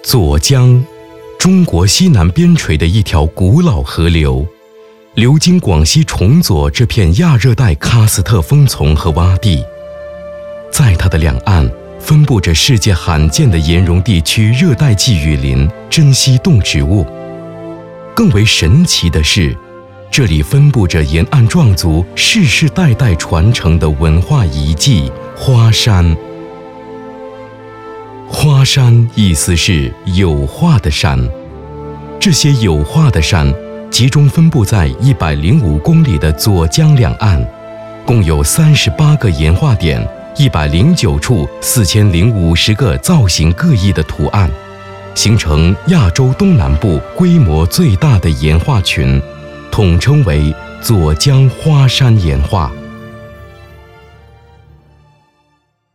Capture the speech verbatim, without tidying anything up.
左江，中国西南边陲的一条古老河流，流经广西崇左这片亚热带喀斯特峰丛和洼地。在它的两岸分布着世界罕见的岩溶地区热带季雨林、珍稀动植物。更为神奇的是，这里分布着沿岸壮族世世代代传承的文化遗迹花山。花山意思是有化的山，这些有化的山集中分布在一百零五公里的左江两岸，共有三十八个岩化点，一百零九处四千零五十个造型各异的图案，形成亚洲东南部规模最大的岩化群，统称为左江花山岩化。